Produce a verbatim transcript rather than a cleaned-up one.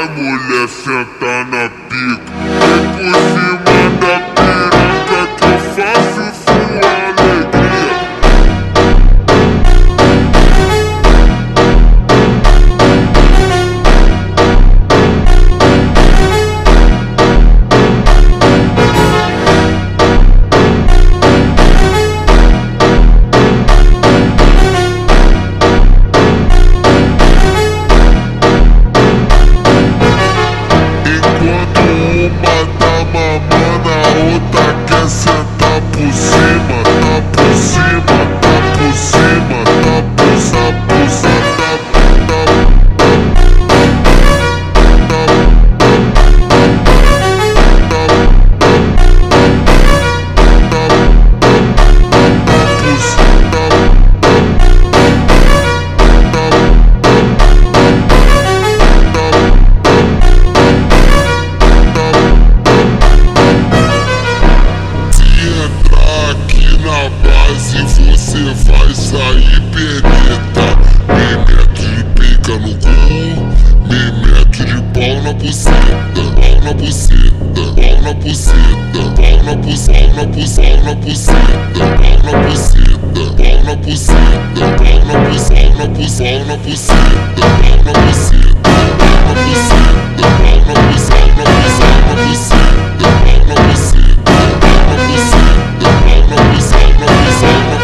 Vai, mulher, senta na pica. Vem por cima da piroca que eu faço sua alegria. Uma tá mamando, a outra quer sentar por cima. Tá por cima, tá por cima, tá por cima, por cima, tá, tá, base você vai sair perneta. Me meto de pica no cu, me meto de pau na buceta, pau na buceta, pau na buceta, pau na buceta, pau na buceta, pau na buceta, pau na buceta, pau na buceta, pau na buceta, pau na buceta, pau na buceta, pau na buceta, pau na buceta, pau na buceta, pau na buceta, pau na buceta, pau na buceta, pau na buceta, pau na buceta.